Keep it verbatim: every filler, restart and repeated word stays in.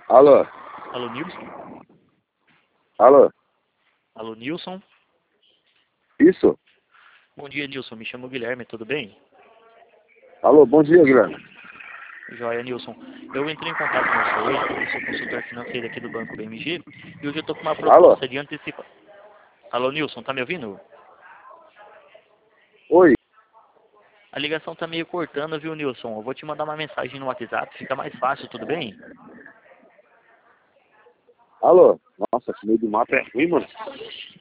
Alô? Alô, Nilson? Alô? Alô, Nilson? Isso? Bom dia, Nilson. Me chamo Guilherme, tudo bem? Alô, bom dia, Guilherme. Joia, Nilson. Eu entrei em contato com você hoje, porque eu sou consultor financeiro aqui do Banco B M G, e hoje eu estou com uma Alô? proposta de antecipação. Alô, Nilson, tá me ouvindo? Oi? A ligação tá meio cortando, viu, Nilson? Eu vou te mandar uma mensagem no WhatsApp, fica mais fácil, tudo bem? Alô? Nossa, esse meio do mato é ruim, mano.